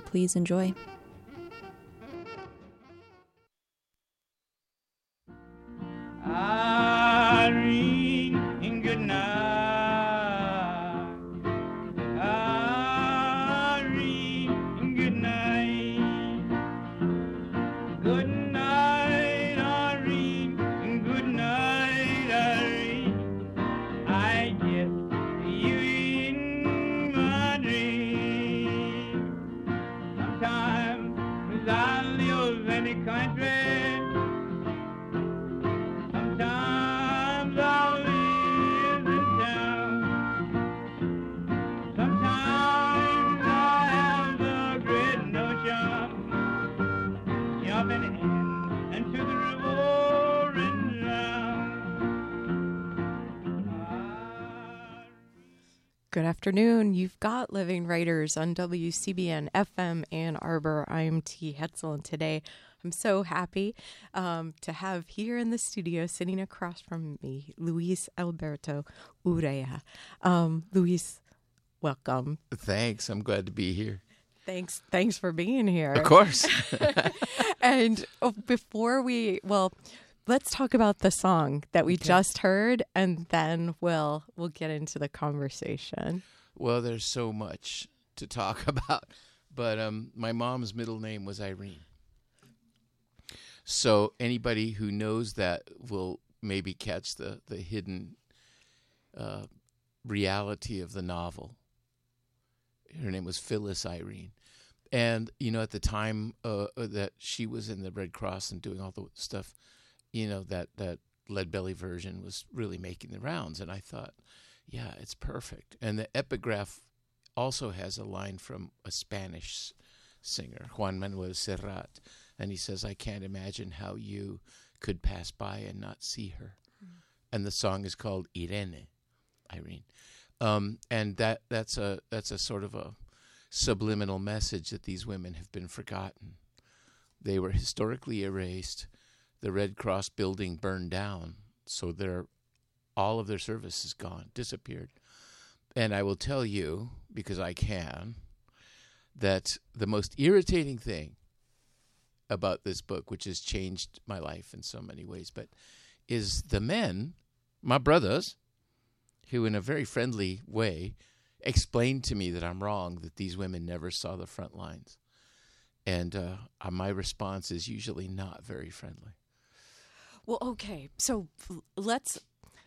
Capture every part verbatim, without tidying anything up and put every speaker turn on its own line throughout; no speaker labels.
Please enjoy.
Irene, good night. Irene, good night. Good night, Irene. Good night, Irene. I get you in my dream. Sometimes I live in the country.
Good afternoon. You've got Living Writers on W C B N F M Ann Arbor. I'm T. Hetzel, and today I'm so happy um, to have here in the studio, sitting across from me, Luis Alberto Urrea. Um, Luis, welcome.
Thanks. I'm glad to be here.
Thanks. Thanks for being here.
Of course.
And oh, before we, well, let's talk about the song that we okay. just heard, and then we'll we'll get into the conversation.
Well, there's so much to talk about, but um, my mom's middle name was Irene. So anybody who knows that will maybe catch the, the hidden uh, reality of the novel. Her name was Phyllis Irene. And, you know, at the time uh, that she was in the Red Cross and doing all the stuff, you know, that, that Lead Belly version was really making the rounds. And I thought, yeah, it's perfect. And the epigraph also has a line from a Spanish singer, Juan Manuel Serrat. And he says, I can't imagine how you could pass by and not see her. Mm. And the song is called Irene, Irene. Um, and that that's a that's a sort of a subliminal message that these women have been forgotten. They were historically erased. The Red Cross building burned down, so their all of their service is gone, disappeared. And I will tell you, because I can, that the most irritating thing about this book, which has changed my life in so many ways, but is the men, my brothers, who in a very friendly way explained to me that I'm wrong, that these women never saw the front lines. And uh, my response is usually not very friendly.
Well, okay. So let's,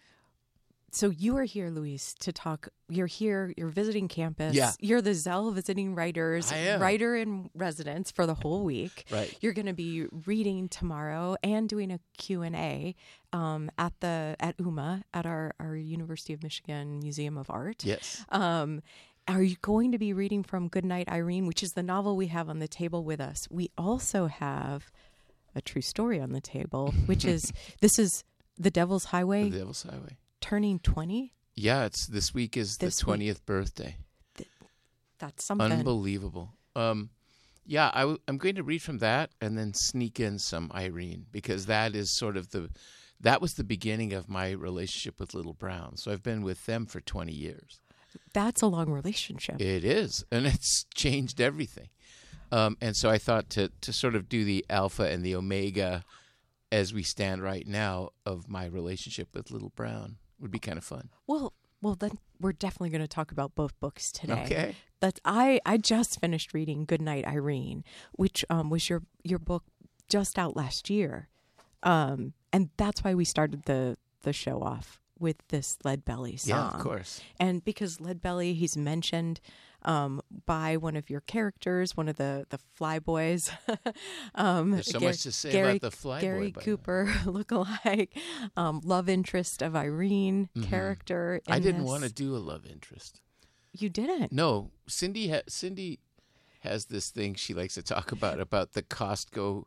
so you are here, Luis, to talk. You're here, you're visiting campus.
Yeah.
You're the Zell Visiting Writers,
I am.
writer in residence for the whole week.
Right.
You're going to be reading tomorrow and doing a Q and A um, at the, at U M A, at our, our University of Michigan Museum of Art.
Yes.
Um, are you going to be reading from Goodnight Irene, which is the novel we have on the table with us? We also have a true story on the table, which is, this is The Devil's Highway.
The Devil's Highway.
Turning twenty?
Yeah, it's this week is this the twentieth week. birthday.
Th- that's something.
Unbelievable. Um, yeah, I w- I'm going to read from that and then sneak in some Irene, because that is sort of the, that was the beginning of my relationship with Little Brown. So I've been with them for twenty years.
That's a long relationship.
It is, and it's changed everything. Um, and so I thought to to sort of do the alpha and the omega as we stand right now of my relationship with Little Brown would be kind of fun.
Well, well, then we're definitely going to talk about both books today.
Okay.
That's I, I just finished reading Goodnight Irene, which um, was your your book just out last year, um, and that's why we started the the show off with this Lead Belly song.
Yeah, of course.
And because Lead Belly, he's mentioned um, by one of your characters, one of the the Flyboys. um,
There's so
Gar-
much to say
Gary,
about the Flyboy.
Gary Cooper lookalike, um, love interest of Irene
mm-hmm.
character. In
I didn't
this.
want to do a love interest.
You didn't?
No, Cindy. Ha- Cindy has this thing she likes to talk about about the Costco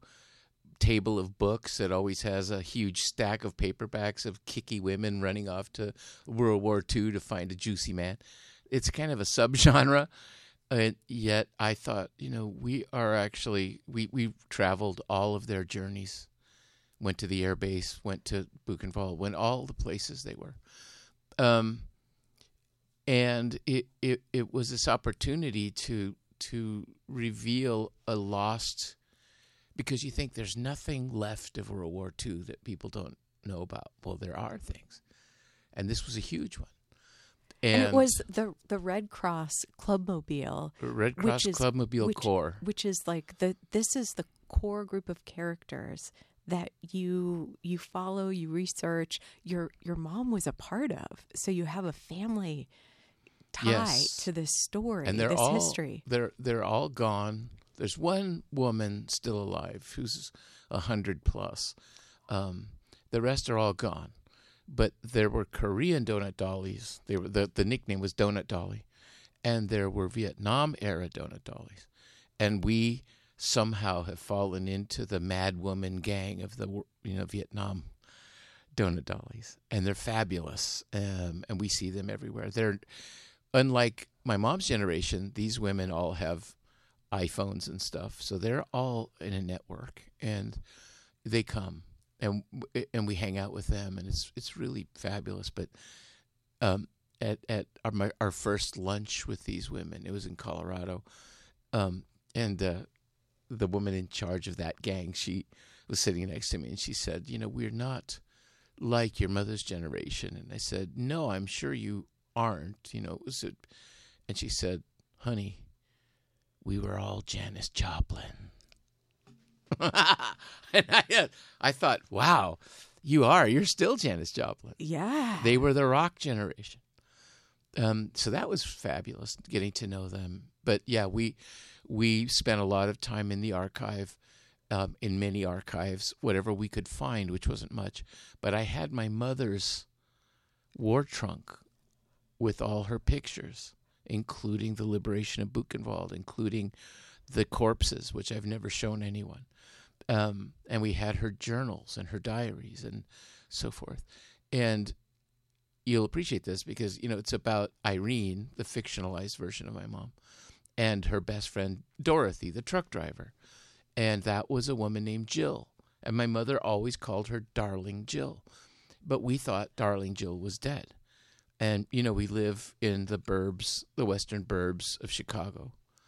table of books that always has a huge stack of paperbacks of kicky women running off to World War Two to find a juicy man. It's kind of a subgenre, and yet I thought, you know, we are actually we we traveled all of their journeys, went to the air base, went to Buchenwald, went all the places they were, um, and it it it was this opportunity to to reveal a lost, because you think there's nothing left of World War Two that people don't know about. Well, there are things, and this was a huge one. And,
And it was the the Red Cross Clubmobile,
Red Cross
which is-
Clubmobile
which,
Corps.
which is like the this is the core group of characters that you you follow, you research. Your your mom was a part of, so you have a family tie
Yes.
to this story,
And they're
this
all
history.
they're they're all gone. There's one woman still alive who's a hundred plus. Um, the rest are all gone. But there were Korean donut dollies. They were the the nickname was Donut Dolly, and there were Vietnam era donut dollies, and we somehow have fallen into the Mad Woman gang of the you know Vietnam donut dollies, and they're fabulous, um, and we see them everywhere. They're unlike my mom's generation. These women all have iPhones and stuff, so they're all in a network, and they come. And and we hang out with them, and it's it's really fabulous. But um, at at our my, our first lunch with these women, it was in Colorado, um, and uh, the woman in charge of that gang, she was sitting next to me, and she said, "You know, we're not like your mother's generation." And I said, "No, I'm sure you aren't." You know, it was a, and she said, "Honey, we were all Janis Joplin." And I, I thought, wow, you are. You're still Janis Joplin.
Yeah.
They were the rock generation. Um, so that was fabulous, getting to know them. But, yeah, we we spent a lot of time in the archive, um, in many archives, whatever we could find, which wasn't much. But I had my mother's war trunk with all her pictures, including the liberation of Buchenwald, including the corpses, which I've never shown anyone. Um, and we had her journals and her diaries and so forth. And you'll appreciate this because, you know, it's about Irene, the fictionalized version of my mom, and her best friend, Dorothy, the truck driver. And that was a woman named Jill. And my mother always called her Darling Jill. But we thought Darling Jill was dead. And, you know, we live in the burbs, the western burbs of Chicago.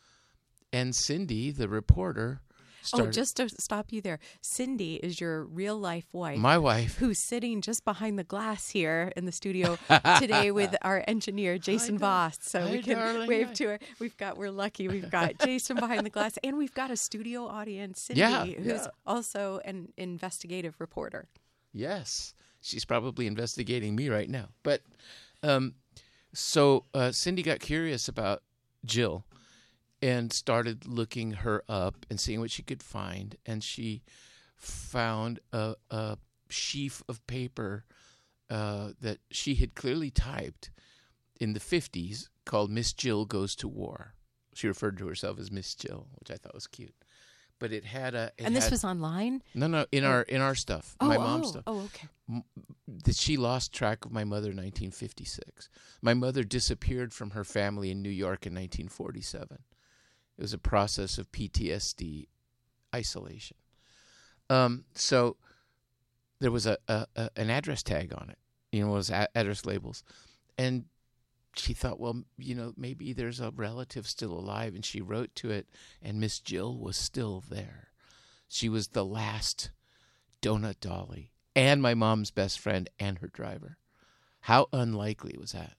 And Cindy, the reporter, started...
Oh, just to stop you there, Cindy is your real life wife.
My wife.
Who's sitting just behind the glass here in the studio today with our engineer, Jason Voss. So
Hi,
we can
darling.
wave to her. We've got, we're lucky. We've got Jason behind the glass, and we've got a studio audience, Cindy,
Yeah,
who's
yeah.
also an investigative reporter.
Yes. She's probably investigating me right now. But um, so uh, Cindy got curious about Jill and started looking her up and seeing what she could find. And she found a, a sheaf of paper uh, that she had clearly typed in the fifties called Miss Jill Goes to War. She referred to herself as Miss Jill, which I thought was cute. But it had a... It
And this
had,
was online?
No, no, in our in our stuff,
Oh,
my
oh,
mom's stuff.
Oh, okay.
M- that she lost track of my mother in nineteen fifty-six. My mother disappeared from her family in New York in nineteen forty-seven. It was a process of P T S D isolation. Um, so there was a, a, a an address tag on it. You know, it was a- address labels. And she thought, well, you know, maybe there's a relative still alive. And she wrote to it, and Miss Jill was still there. She was the last donut dolly and my mom's best friend and her driver. How unlikely was that?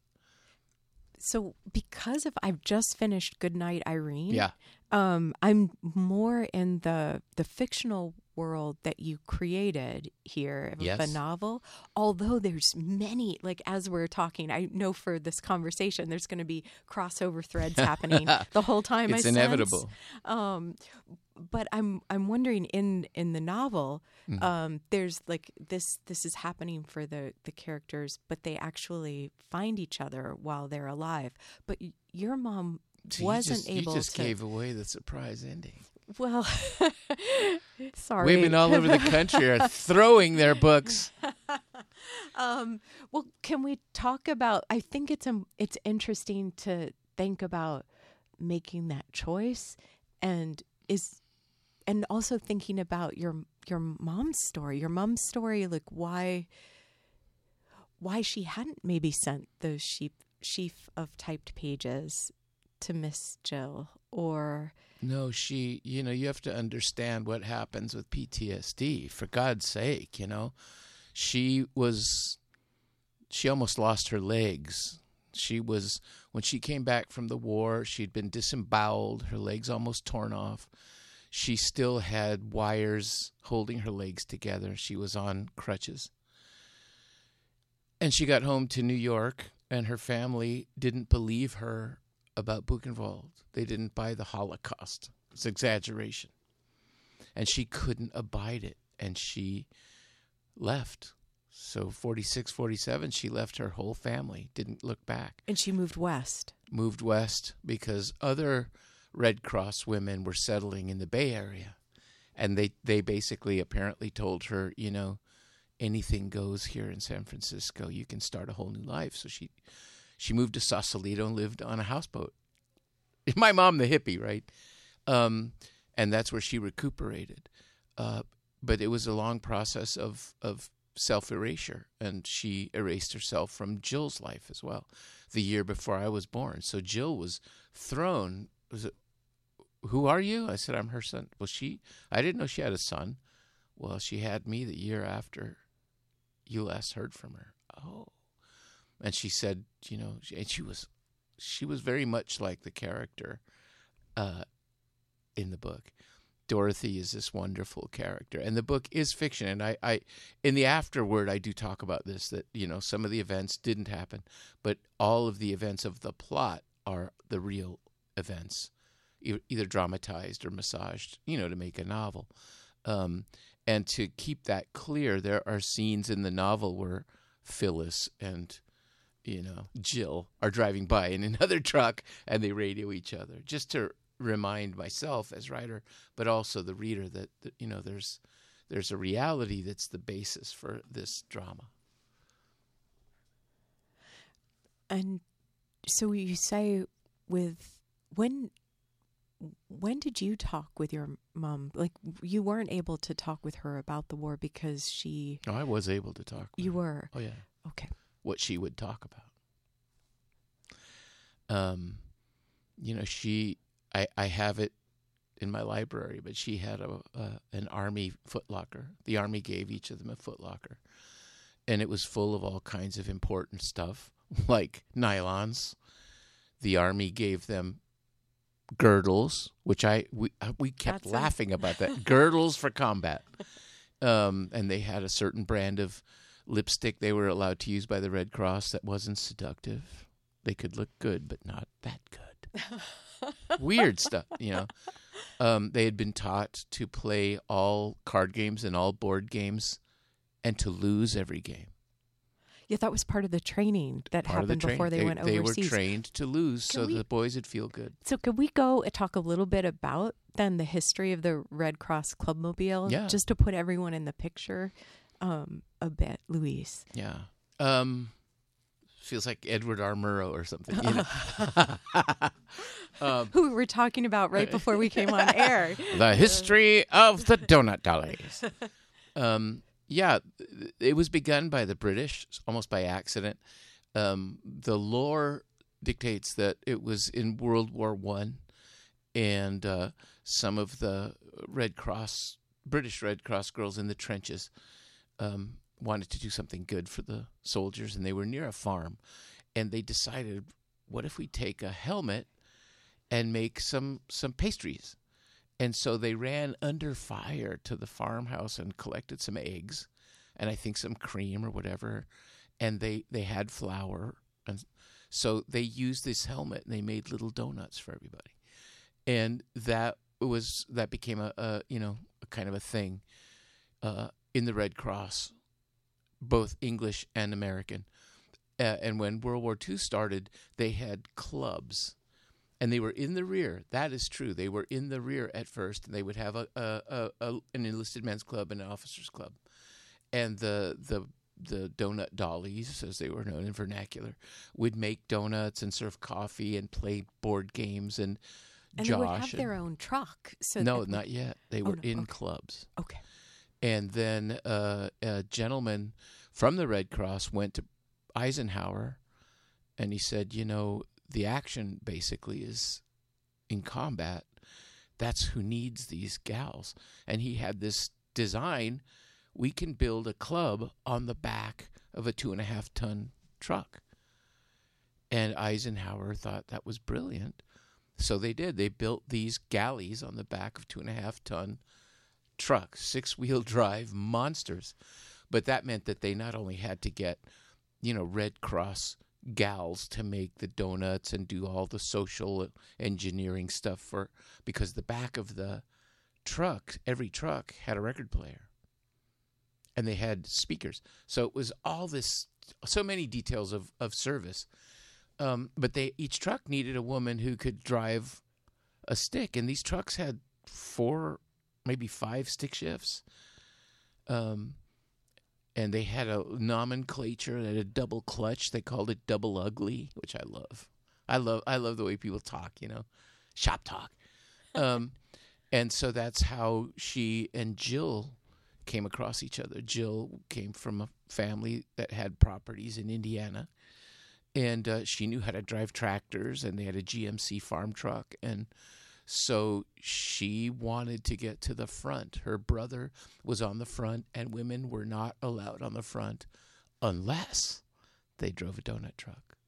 So because of I've just finished Goodnight Irene,
Yeah.
um, I'm more in the the fictional world that you created here of
Yes.
the novel. Although there's many, like as we're talking, I know for this conversation, there's going to be crossover threads happening the whole time.
It's
I
inevitable.
sense. Um, but I'm I'm wondering in in the novel,
Mm-hmm.
um, there's like this this is happening for the the characters, but they actually find each other while they're alive. But y- your mom
So you
wasn't
just,
able
You just
to.
gave away the surprise ending.
Well, sorry.
Women all over the country are throwing their books.
Um, well, can we talk about? I think it's um, it's interesting to think about making that choice, and is, and also thinking about your your mom's story. Your mom's story, like why why she hadn't maybe sent those sheaf sheaf of typed pages to miss Jill, or
No, she, you know, you have to understand what happens with P T S D, for God's sake, you know. She was, she almost lost her legs. She was, when she came back from the war, she'd been disemboweled, her legs almost torn off. She still had wires holding her legs together. She was on crutches. And she got home to New York, and her family didn't believe her about Buchenwald. They didn't buy the Holocaust. It's exaggeration. And she couldn't abide it, and she left. So forty-six, forty-seven, she left her whole family, didn't look back.
And she moved west.
Moved west because other Red Cross women were settling in the Bay Area. And they, they basically apparently told her, you know, anything goes here in San Francisco. You can start a whole new life. So she she moved to Sausalito and lived on a houseboat. My mom, the hippie, right? Um, and that's where she recuperated. Uh, but it was a long process of, of self-erasure. And she erased herself from Jill's life as well, the year before I was born. So Jill was thrown. Was it, who are you? I said, I'm her son. Well, she, I didn't know she had a son. Well, she had me the year after you last heard from her. Oh. And she said, you know, and she was, she was very much like the character uh, in the book. Dorothy is this wonderful character, and the book is fiction. And I, I, in the afterword, I do talk about this, that, you know, some of the events didn't happen, but all of the events of the plot are the real events, e- either dramatized or massaged, you know, to make a novel. Um, and to keep that clear, there are scenes in the novel where Phyllis and, you know, Jill are driving by in another truck and they radio each other, just to remind myself as writer, but also the reader that, that you know, there's there's a reality that's the basis for this drama.
And so you say, with when when did you talk with your mom? Like, you weren't able to talk with her about the war because she...
No, I was able to talk with
You
her.
were?
Oh, yeah.
Okay.
What she would talk about. Um, you know, she... I, I have it in my library, but she had a, a an Army footlocker. The Army gave each of them a footlocker. And it was full of all kinds of important stuff, like nylons. The Army gave them girdles, which I we we kept
That's
laughing about that. Girdles for combat. Um, and they had a certain brand of lipstick they were allowed to use by the Red Cross that wasn't seductive. They could look good, but not that good. Weird stuff, you know. Um, they had been taught to play all card games and all board games and to lose every game.
Yeah, that was part of the training that
Part of the
happened
train-
before they,
they
went
They
overseas.
were trained to lose
Can
so
we-
the boys would feel good.
So could we go and talk a little bit about then the history of the Red Cross Clubmobile?
Yeah.
Just to put everyone in the picture um, a bit, Luis.
Yeah. Um, feels like Edward R. Murrow or something. You know? um,
Who we were talking about right before we came on air.
the history of the donut dollies. Um, yeah, it was begun by the British, almost by accident. Um, the lore dictates that it was in World War One, and uh, some of the Red Cross, British Red Cross girls in the trenches um, wanted to do something good for the soldiers, and they were near a farm, and they decided, what if we take a helmet and make some some pastries? And so they ran under fire to the farmhouse and collected some eggs and I think some cream or whatever. And they, they had flour. And so they used this helmet and they made little donuts for everybody. And that was, that became a, a you know, a kind of a thing uh, in the Red Cross, both English and American. Uh, and when World War Two started, they had clubs. And they were in the rear. That is true. They were in the rear at first, and they would have a, a, a, a an enlisted men's club and an officers' club. And the the the donut dollies, as they were known in vernacular, would make donuts and serve coffee and play board games. And,
And
Josh
they would have
and-
their own truck. So
no,
that-
not yet. They
Oh,
were
no.
in
Okay.
clubs.
Okay.
And then uh, a gentleman from the Red Cross went to Eisenhower, and he said, you know, the action basically is in combat. That's who needs these gals. And he had this design. We can build a club on the back of a two and a half ton truck. And Eisenhower thought that was brilliant. So they did. They built these galleys on the back of two and a half ton trucks, six wheel drive monsters. But that meant that they not only had to get, you know, Red Cross gals to make the donuts and do all the social engineering stuff for, because the back of the truck, every truck had a record player and they had speakers. So it was all this, so many details of, of service. Um, but they, each truck needed a woman who could drive a stick. And these trucks had four, maybe five stick shifts. Um, And they had a nomenclature that had a double clutch. They called it double ugly, which I love. I love I love the way people talk, you know, shop talk. Um, and so that's how she and Jill came across each other. Jill came from a family that had properties in Indiana. And uh, she knew how to drive tractors, and they had a G M C farm truck. And so she wanted to get to the front. Her brother was on the front, and women were not allowed on the front unless they drove a donut truck.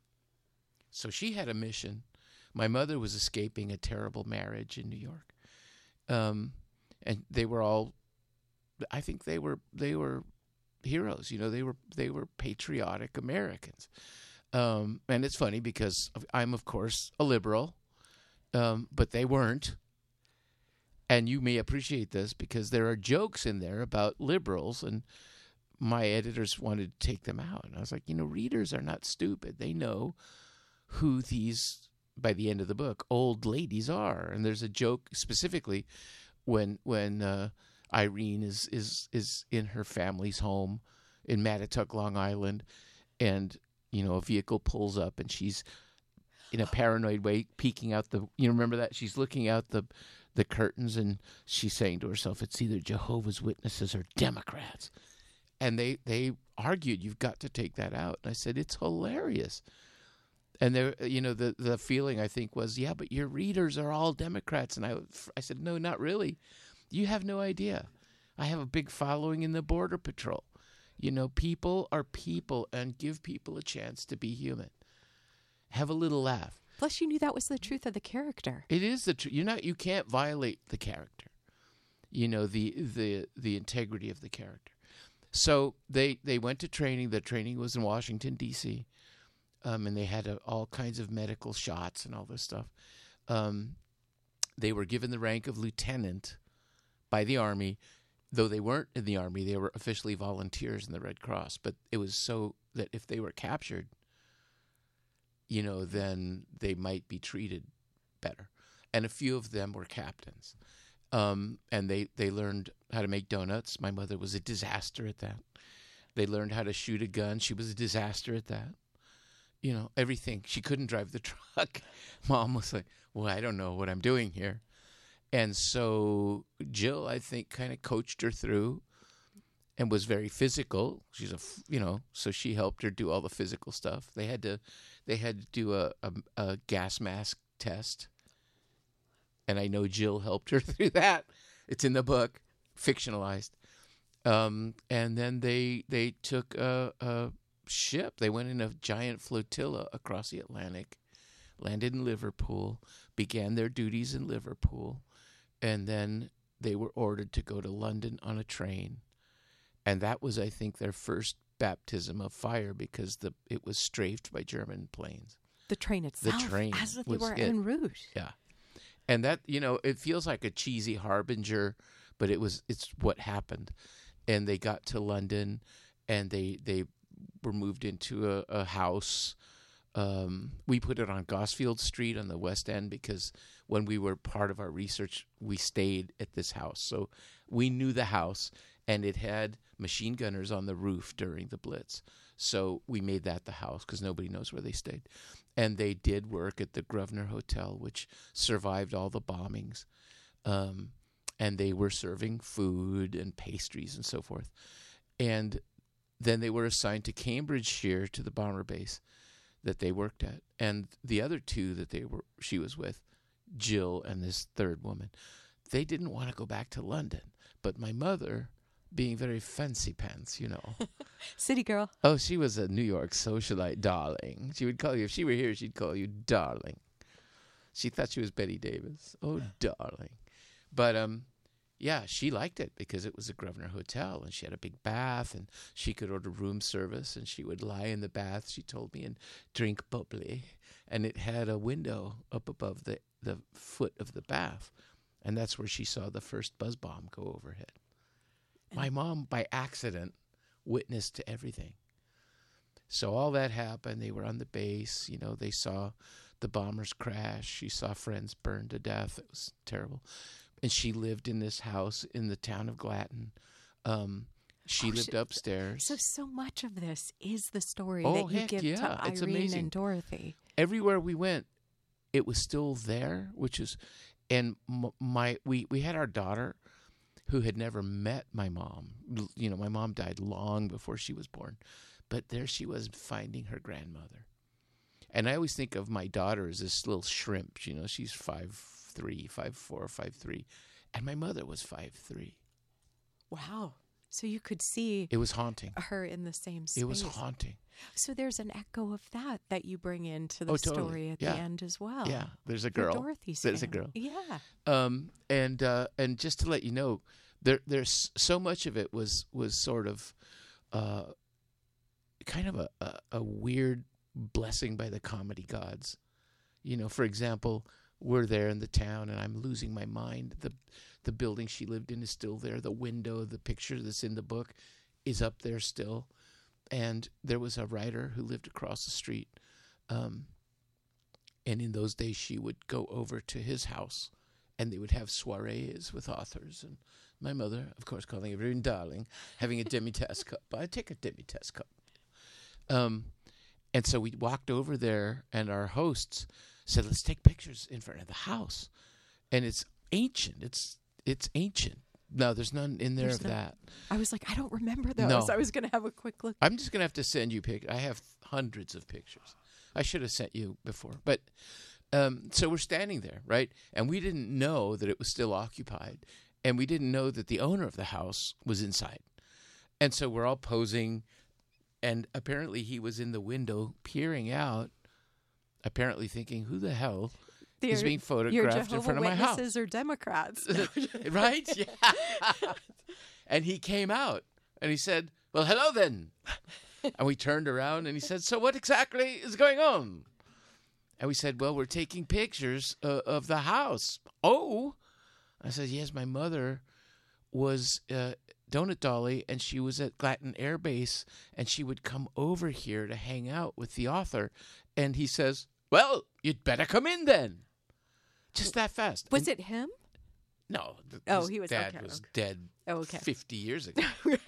So she had a mission. My mother was escaping a terrible marriage in New York. Um, and they were all, I think they were they were heroes. You know, they were they were patriotic Americans. Um, and it's funny because I'm, of course, a liberal. Um, but they weren't. And you may appreciate this because there are jokes in there about liberals, and my editors wanted to take them out. And I was like, you know, readers are not stupid. They know who these, by the end of the book, old ladies are. And there's a joke specifically when when uh, Irene is, is, is in her family's home in Mattituck, Long Island, and, you know, a vehicle pulls up and she's in a paranoid way, peeking out the, you remember that? She's looking out the the curtains and she's saying to herself, it's either Jehovah's Witnesses or Democrats. And they, they argued, you've got to take that out. And I said, it's hilarious. And there, you know, the, the feeling I think was, yeah, but your readers are all Democrats. And I, I said, no, not really. You have no idea. I have a big following in the Border Patrol. You know, people are people, and give people a chance to be human. Have a little laugh.
Plus, you knew that was the truth of the character.
It is the truth. You're not. You can't violate the character. You know, the the the integrity of the character. So they they went to training. The training was in Washington D C, um, and they had a, all kinds of medical shots and all this stuff. Um, they were given the rank of lieutenant by the Army, though they weren't in the Army. They were officially volunteers in the Red Cross. But it was so that if they were captured, you know, then they might be treated better. And a few of them were captains. Um, and they, they learned how to make donuts. My mother was a disaster at that. They learned how to shoot a gun. She was a disaster at that. You know, everything. She couldn't drive the truck. Mom was like, well, I don't know what I'm doing here. And so Jill, I think, kind of coached her through and was very physical. She's a, you know, so she helped her do all the physical stuff. They had to, they had to do a, a, a gas mask test. And I know Jill helped her through that. It's in the book, fictionalized. Um, and then they, they took a, a ship. They went in a giant flotilla across the Atlantic, landed in Liverpool, began their duties in Liverpool. And then they were ordered to go to London on a train. And that was, I think, their first baptism of fire because the it was strafed by German planes.
The train itself,
the train
as if they were
it.
en route.
Yeah. And that, you know, it feels like a cheesy harbinger, but it was, it's what happened. And they got to London and they, they were moved into a, a house. Um, we put it on Gosfield Street on the West End because when we were part of our research, we stayed at this house. So we knew the house, and it had machine gunners on the roof during the Blitz. So we made that the house because nobody knows where they stayed. And they did work at the Grosvenor Hotel, which survived all the bombings. Um, and they were serving food and pastries and so forth. And then they were assigned to Cambridgeshire, to the bomber base. that they worked at. And the other two that they were she was with, Jill and this third woman, they didn't want to go back to London. But my mother, being very fancy pants, you know.
City girl.
Oh, she was a New York socialite, darling. She would call you, if she were here, she'd call you darling. She thought she was Betty Davis. Oh, darling. But, um, yeah, she liked it because it was a Grosvenor Hotel, and she had a big bath, and she could order room service, and she would lie in the bath, she told me, and drink bubbly. And it had a window up above the, the foot of the bath, and that's where she saw the first buzz bomb go overhead. My mom, by accident, witnessed to everything. So all that happened. They were on the base. You know, they saw the bombers crash. She saw friends burned to death. It was terrible. And she lived in this house in the town of Glatton. Um, she
Oh,
lived
she-
upstairs.
So, so much of this is the story
Oh,
that you
heck
give
yeah.
to
It's
Irene
amazing.
and Dorothy.
Everywhere we went, it was still there, which is, and m- my we, we had our daughter who had never met my mom. L- You know, my mom died long before she was born, but there she was finding her grandmother. And I always think of my daughter as this little shrimp. You know, she's five three, five four, five three, and my mother was five three.
Wow. So you could see
It was haunting.
her in the same space.
It was haunting.
So there's an echo of that that you bring into the
Oh, totally.
story at
Yeah.
the end as well.
Yeah, there's a
For
girl.
Dorothy's
There's a
family.
girl.
Yeah.
Um, and uh, and just to let you know, there there's so much of it was was sort of uh, kind of a, a, a weird blessing by the comedy gods. You know, for example, we're there in the town, and I'm losing my mind. The the building she lived in is still there. The window, the picture that's in the book, is up there still. And there was a writer who lived across the street. Um, and in those days, she would go over to his house, and they would have soirees with authors. And my mother, of course, calling everyone darling, having a demi-tasse cup. I take a demi-tasse cup. Um, and so we walked over there, and our hosts said, let's take pictures in front of the house. And it's ancient. It's it's ancient. No, there's none in there
There's
of
no-
that.
I was like, I don't remember those.
No.
I was going to have a quick look.
I'm just going to have to send you pictures. I have hundreds of pictures. I should have sent you before. But um, so we're standing there, right? And we didn't know that it was still occupied. And we didn't know that the owner of the house was inside. And so we're all posing. And apparently he was in the window peering out, apparently thinking, who the hell is
They're-
being
Your
photographed in
Jehovah
front of my house?
Witnesses or Democrats?
Right? Yeah. And he came out and he said, well, hello then. And we turned around and he said, so what exactly is going on? And we said, well, we're taking pictures uh, of the house. Oh. I said, yes, my mother was uh, Donut Dolly, and she was at Glatton Air Base, and she would come over here to hang out with the author. And he says, well, you'd better come in then. Just that fast.
Was
And-
it him?
No. th-
Oh,
his
he was-
dad
okay,
was
okay.
dead
Oh, okay.
fifty years ago.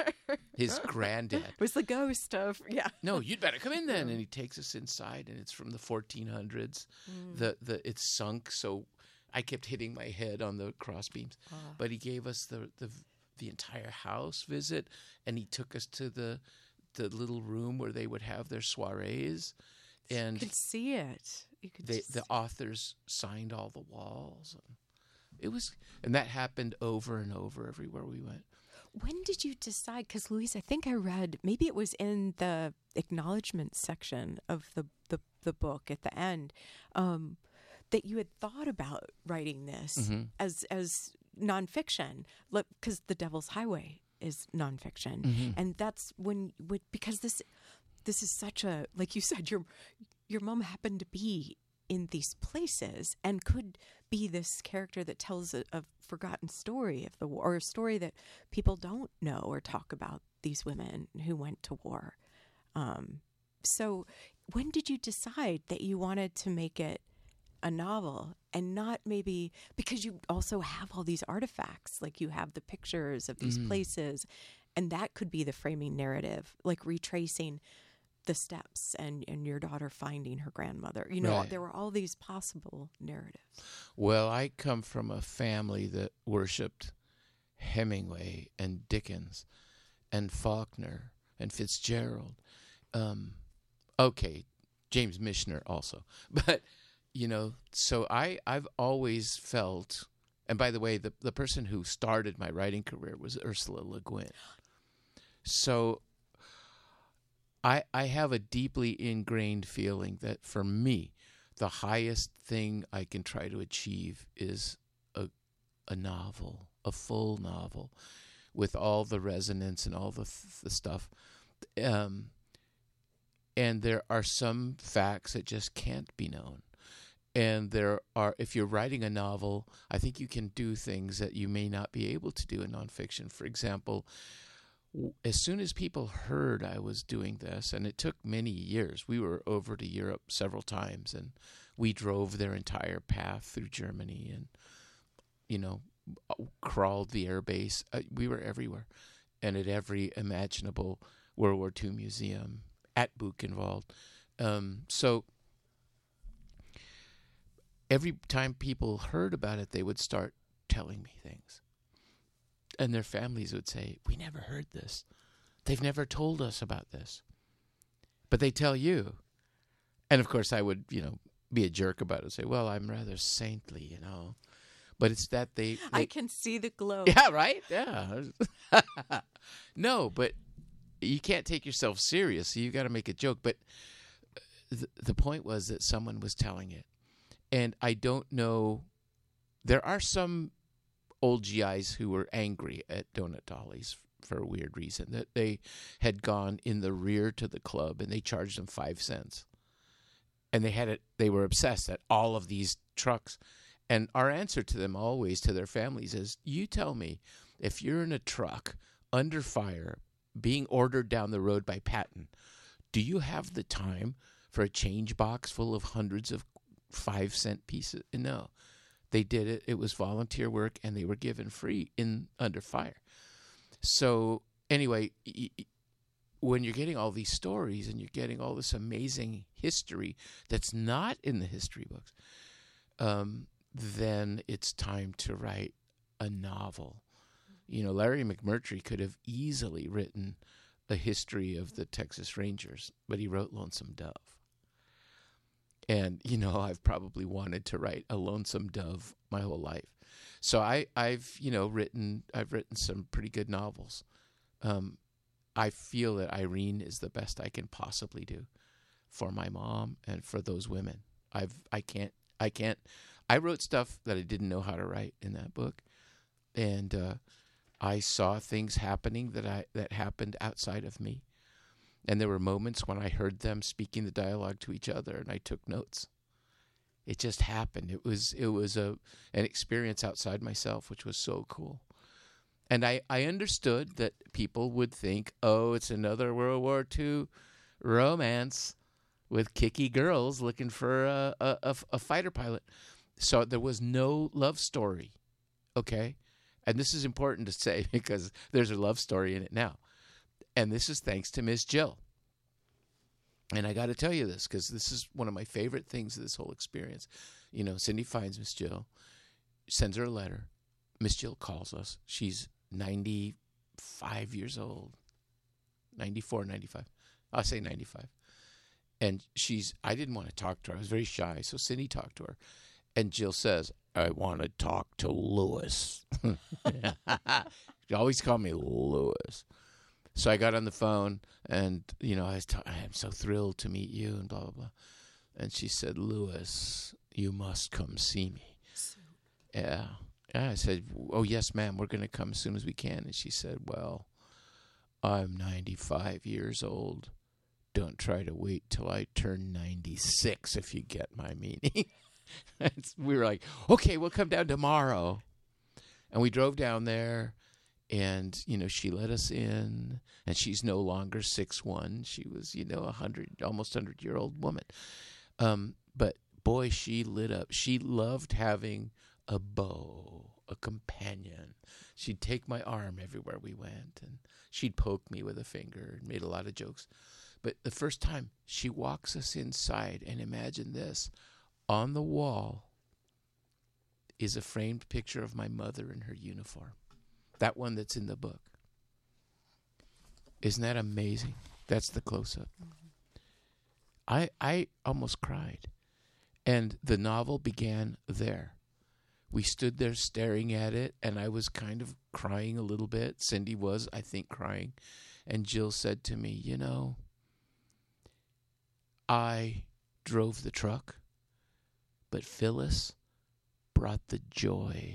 His granddad.
It was the ghost of, yeah.
No, you'd better come in then. And he takes us inside, and it's from the fourteen hundreds.
Mm.
The the it's sunk, so I kept hitting my head on the cross beams.
Ah.
But he gave us the, the the entire house visit, and he took us to the the little room where they would have their soirees,
You
and
could see it. You could
they,
just
the authors signed all the walls. And it was, and that happened over and over everywhere we went.
When did you decide? Because Louise, I think I read maybe it was in the acknowledgement section of the the, the book at the end um, that you had thought about writing this
Mhm.
as as nonfiction, because The Devil's Highway is nonfiction,
Mhm.
and that's when would because this this is such a, like you said, your your mom happened to be in these places and could be this character that tells a, a forgotten story of the war, or a story that people don't know or talk about, these women who went to war. Um, so when did you decide that you wanted to make it a novel and not maybe, because you also have all these artifacts, like you have the pictures of these
Mhm.
places, and that could be the framing narrative, like retracing the steps and, and your daughter finding her grandmother. You know,
Right.
there were all these possible narratives.
Well, I come from a family that worshipped Hemingway and Dickens and Faulkner and Fitzgerald. Um, okay, James Michener also. But, you know, so I, I've always felt, and by the way, the, the person who started my writing career was Ursula Le Guin. So I I have a deeply ingrained feeling that for me, the highest thing I can try to achieve is a a novel, a full novel, with all the resonance and all the the stuff. Um, and there are some facts that just can't be known. And there are, if you're writing a novel, I think you can do things that you may not be able to do in nonfiction. For example, as soon as people heard I was doing this, and it took many years, we were over to Europe several times, and we drove their entire path through Germany and, you know, crawled the air base. Uh, we were everywhere, and at every imaginable World War Two museum, at Buchenwald. Um, so every time people heard about it, they would start telling me things. And their families would say, we never heard this. They've never told us about this. But they tell you. And of course I would, you know, be a jerk about it and say, well, I'm rather saintly, you know. But it's that they... they
I can see the glow.
Yeah, right? Yeah. No, but you can't take yourself serious, so you got to make a joke. But th- the point was that someone was telling it. And I don't know... There are some old G Is who were angry at Donut Dollies for a weird reason, that they had gone in the rear to the club and they charged them five cents. And they had it, they were obsessed that all of these trucks. And our answer to them always, to their families, is, you tell me, if you're in a truck under fire being ordered down the road by Patton, do you have the time for a change box full of hundreds of five cent pieces? No. They did it. It was volunteer work, and they were given free in under fire. So anyway, y- y- when you're getting all these stories and you're getting all this amazing history that's not in the history books, um, then it's time to write a novel. You know, Larry McMurtry could have easily written a history of the Texas Rangers, but he wrote Lonesome Dove. And, you know, I've probably wanted to write a Lonesome Dove my whole life. So I, I've, you know, written, I've written some pretty good novels. Um, I feel that Irene is the best I can possibly do for my mom and for those women. I've, I can't, I can't, I wrote stuff that I didn't know how to write in that book. And, uh, I saw things happening that I, that happened outside of me. And there were moments when I heard them speaking the dialogue to each other, and I took notes. It just happened. It was it was a an experience outside myself, which was so cool. And I, I understood that people would think, oh, it's another World War Two romance with kicky girls looking for a, a, a, a fighter pilot. So there was no love story, okay? And this is important to say because there's a love story in it now. And this is thanks to Miss Jill. And I got to tell you this because this is one of my favorite things of this whole experience. You know, Cindy finds Miss Jill, sends her a letter. Miss Jill calls us. She's ninety-five years old. ninety-four, ninety-five. I'll say ninety-five. And she's, I didn't want to talk to her. I was very shy. So Cindy talked to her. And Jill says, I want to talk to Lewis. She always called me Lewis. So I got on the phone, and, you know, I was t- I'm so thrilled to meet you, and blah, blah, blah. And she said, Lewis, you must come see me. Yeah. Yeah. I said, oh, yes, ma'am, we're going to come as soon as we can. And she said, well, I'm ninety-five years old. Don't try to wait till I turn ninety-six, if you get my meaning. We were like, okay, we'll come down tomorrow. And we drove down there. And, you know, she let us in, and she's no longer six one. She was, you know, a hundred, almost hundred-year-old woman. Um, but, boy, she lit up. She loved having a beau, a companion. She'd take my arm everywhere we went, and she'd poke me with a finger and made a lot of jokes. But the first time she walks us inside, and imagine this, on the wall is a framed picture of my mother in her uniform. That one that's in the book. Isn't that amazing? That's the close-up. Mm-hmm. I, I almost cried. And the novel began there. We stood there staring at it, and I was kind of crying a little bit. Cindy was, I think, crying. And Jill said to me, you know, I drove the truck, but Phyllis brought the joy.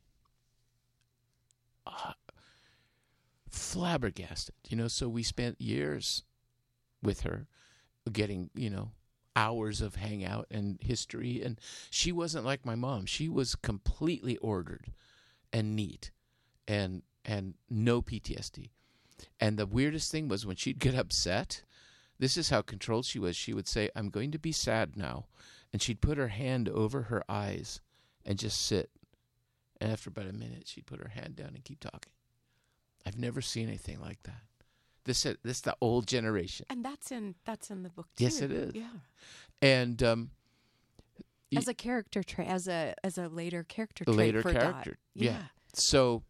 Uh, flabbergasted, you know, so we spent years with her getting, you know, hours of hangout and history. And she wasn't like my mom. She was completely ordered and neat and and no P T S D. And the weirdest thing was when she'd get upset, this is how controlled she was. She would say, I'm going to be sad now. And she'd put her hand over her eyes and just sit. And after about a minute, she'd put her hand down and keep talking. I've never seen anything like that. This is this is the old generation.
And that's in that's in the book too.
Yes, it is.
Yeah.
And um,
as a character trait, as a as a later character trait
later
for
character,
Dot.
yeah.
yeah.
So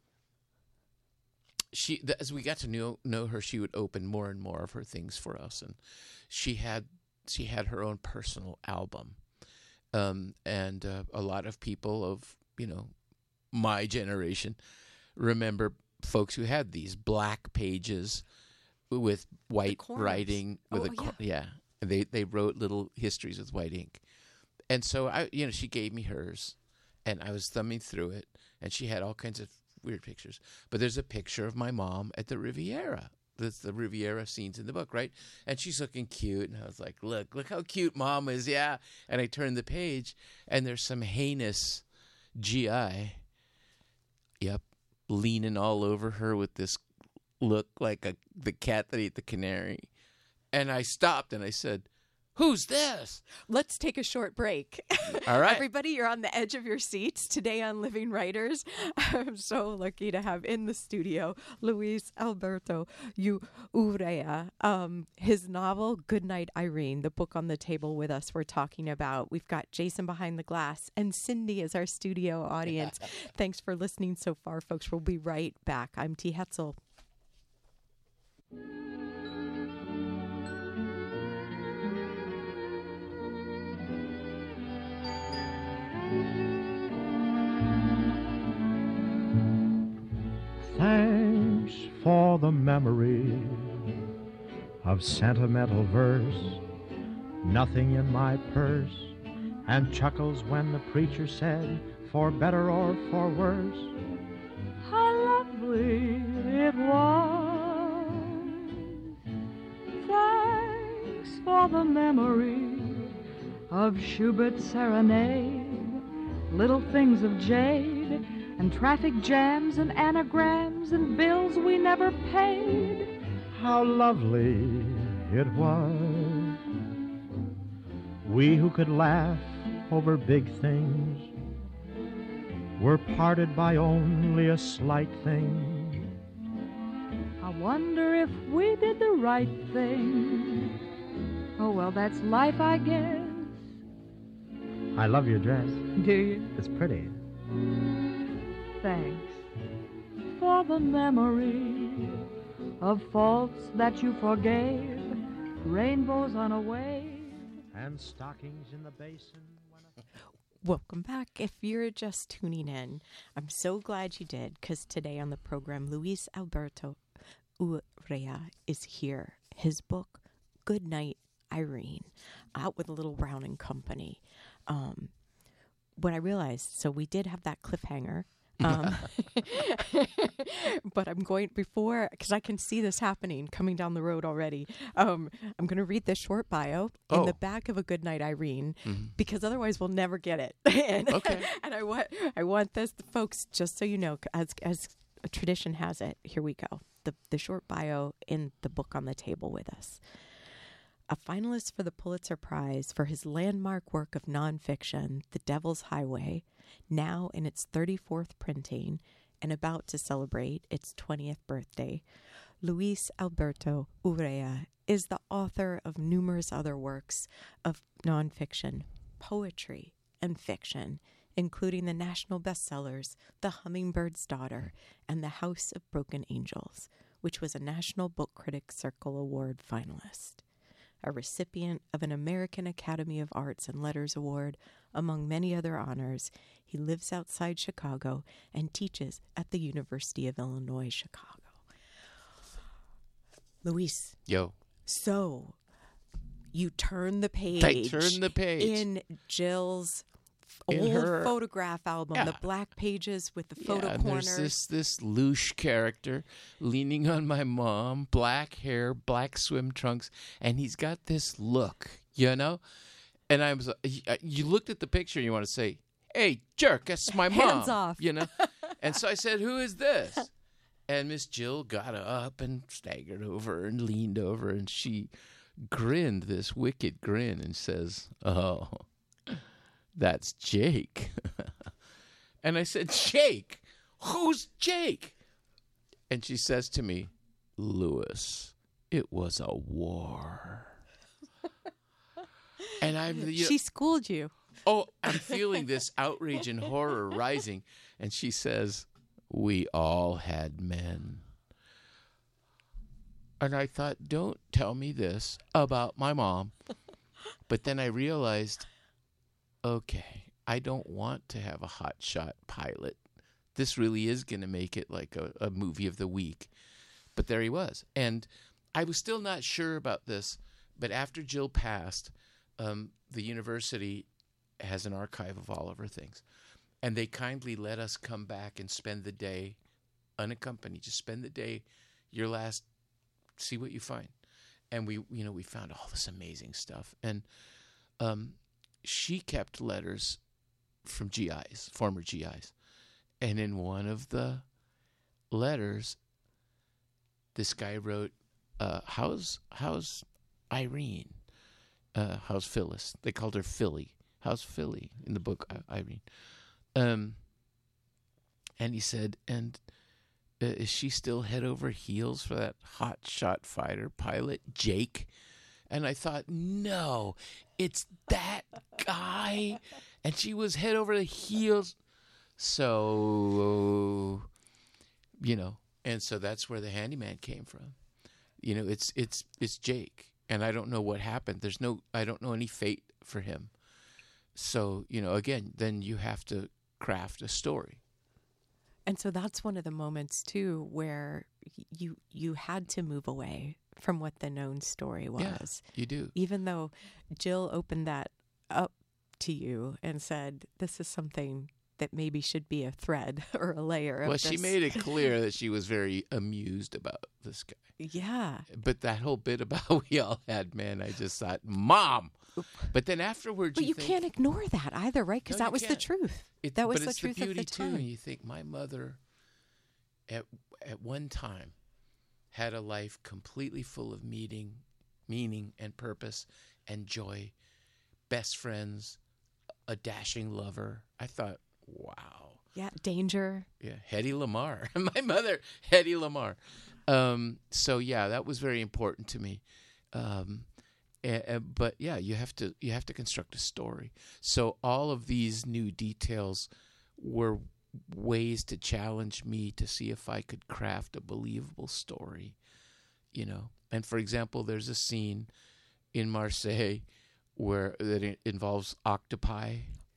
she, th- as we got to know know her, she would open more and more of her things for us, and she had she had her own personal album, um, and uh, a lot of people of you know my generation remember folks who had these black pages with white writing with
oh,
a cor- yeah. yeah they they wrote little histories with white ink. And so I you know she gave me hers and I was thumbing through it and she had all kinds of weird pictures, but there's a picture of my mom at the Riviera. That's the Riviera scenes in the book, right? And she's looking cute, and I was like, look look how cute mom is. Yeah. And I turned the page and there's some heinous G I yep leaning all over her with this look like a the cat that ate the canary. And I stopped and I said, who's this?
Let's take a short break.
All right.
Everybody, you're on the edge of your seats today on Living Writers. I'm so lucky to have in the studio Luis Alberto Urrea. Um, his novel, Goodnight, Irene, the book on the table with us we're talking about. We've got Jason behind the glass and Cindy as our studio audience. Thanks for listening so far, folks. We'll be right back. I'm T. Hetzel.
Thanks for the memory of sentimental verse, nothing in my purse, and chuckles when the preacher said, for better or for worse. How lovely it was. Thanks for the memory of Schubert's serenade, little things of jade, and traffic jams and anagrams and bills we never paid. How lovely it was. We who could laugh over big things were parted by only a slight thing. I wonder if we did the right thing. Oh, well, that's life, I guess. I love your dress. Do you? It's pretty. Thanks for the memory of faults that you forgave, rainbows on a wave, and stockings in the basin. When I...
Welcome back. If you're just tuning in, I'm so glad you did, because today on the program, Luis Alberto Urrea is here. His book, Goodnight, Irene, out with Little Brown and Company. Um, what I realized, so we did have that cliffhanger. Um, but I'm going before, because I can see this happening coming down the road already. Um, I'm going to read this short bio
oh.
in the back of A Goodnight, Irene,
mm-hmm.
because otherwise we'll never get it. and,
okay.
and I want, I want this, folks, just so you know, as as a tradition has it. Here we go. The the short bio in the book on the table with us. A finalist for the Pulitzer Prize for his landmark work of nonfiction, The Devil's Highway, now in its thirty-fourth printing and about to celebrate its twentieth birthday, Luis Alberto Urrea is the author of numerous other works of nonfiction, poetry, and fiction, including the national bestsellers The Hummingbird's Daughter and The House of Broken Angels, which was a National Book Critics Circle Award finalist. a recipient of an American Academy of Arts and Letters Award, among many other honors. He lives outside Chicago and teaches at the University of Illinois, Chicago. Luis.
Yo.
So, you turn the page.
I turn the page.
In Jill's
In
old
her-
photograph album,
Yeah.
the black pages with the photo
yeah, and
corners.
there's this this louche character leaning on my mom, black hair, black swim trunks, and he's got this look, you know. And I was, uh, you looked at the picture, and you want to say, "Hey, jerk, that's my mom."
Hands off.
You know. And so I said, "Who is this?" And Miss Jill got up and staggered over and leaned over, and she grinned this wicked grin and says, "Oh, that's Jake." And I said, "Jake? Who's Jake?" And she says to me, "Louis, it was a war." And I'm, you know,
She schooled you.
oh, I'm feeling this outrage and horror rising. And she says, "We all had men." And I thought, don't tell me this about my mom. But then I realized, okay, I don't want to have a hotshot pilot. This really is going to make it like a, a movie of the week. But there he was. And I was still not sure about this. But after Jill passed, um, the university has an archive of all of her things. And they kindly let us come back and spend the day unaccompanied. Just spend the day, your last, see what you find. And we, you know, we found all this amazing stuff. And um, she kept letters from G Is, former G Is. And in one of the letters, this guy wrote, uh, how's, how's Irene? Uh, how's Phyllis? They called her Philly. How's Philly in the book, I- Irene? Um, and he said, and uh, is she still head over heels for that hot shot fighter pilot, Jake? And I thought, no, it's that guy. And she was head over the heels. So, you know, and so that's where the handyman came from. You know, it's it's it's Jake. And I don't know what happened. There's no, I don't know any fate for him. So, you know, again, then you have to craft a story.
And so that's one of the moments too where you you had to move away from what the known story was.
Yeah, you do.
Even though Jill opened that up to you and said, this is something that maybe should be a thread or a layer of
Well,
this.
she made it clear that she was very amused about this guy.
Yeah.
But that whole bit about we all had men, I just thought, Mom! But then afterwards
But
you,
you
think,
can't ignore that either, right? Because
No,
that
you
was the
can't.
truth.
It,
that was
but
the
it's
truth
the beauty
of the
too.
time.
And you think my mother, at at one time, had a life completely full of meaning, meaning and purpose and joy, best friends, a dashing lover. I thought, wow.
Yeah, danger.
Yeah, Hedy Lamarr. My mother, Hedy Lamarr. Um, so yeah, that was very important to me. Um, a- a- but yeah, you have to you have to construct a story. So all of these new details were ways to challenge me to see if I could craft a believable story. You know, and for example, there's a scene in Marseille where that it involves octopi.